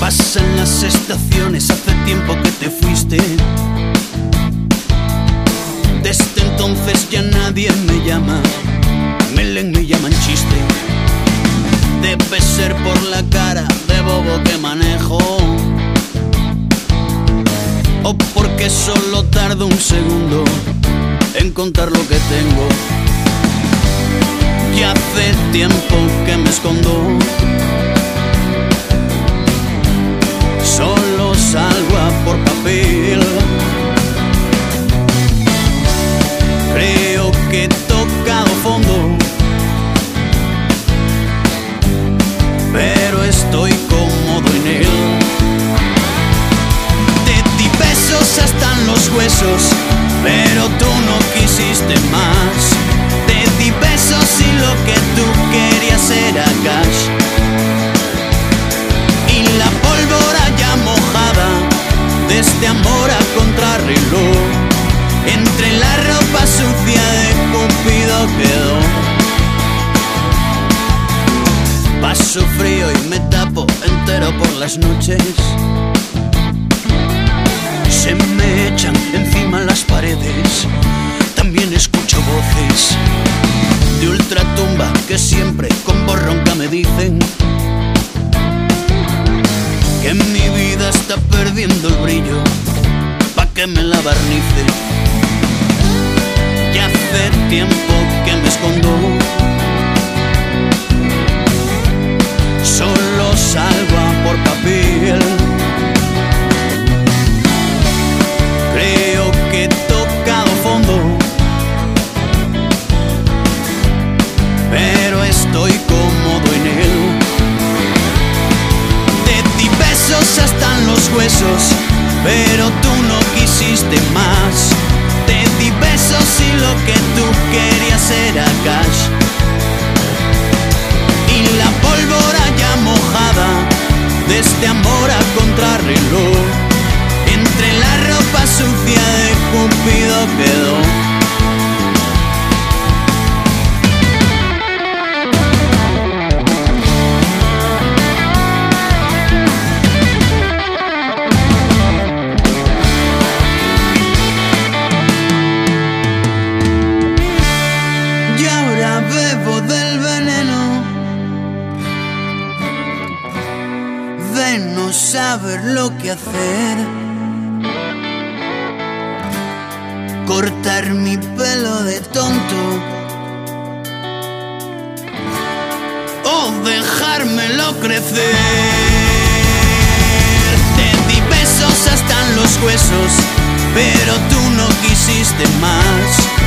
Pasan las estaciones, hace tiempo que te fuiste. Desde entonces ya nadie me llama, Melen me llaman chiste. Debe ser por la cara de bobo que manejo, o porque solo tardo un segundo en contar lo que tengo. Ya hace tiempo que me escondo, solo salgo a por papel. Creo que he tocado fondo, pero estoy cómodo en él. Te di besos hasta en los huesos, pero tú no quisiste más. Te di besos y lo que tú querías era cash. Y la pólvora ya mojada de este amor a contrarreloj, entre la ropa sucia de Cupido quedó. Paso frío y me tapo entero por las noches. Se me echan encima las paredes. También escucho voces de ultratumba que siempre con voz ronca me dicen que mi vida está perdiendo el brillo, pa' que me la barnice. Ya hace tiempo que me escondo, solo salgo a por papel. Creo que he tocado fondo, pero estoy cómodo en él. Te di besos hasta en los huesos, pero tú no quisiste más. Te di besos y lo que tú querías era cash. Y la pólvora ya mojada de este amor a contrarreloj, entre la ropa sucia de Cupido quedó. Y ahora bebo del veneno de no saber lo que hacer. Cortar mi pelo de tonto o dejármelo crecer. Te di besos hasta en los huesos, pero tú no quisiste más.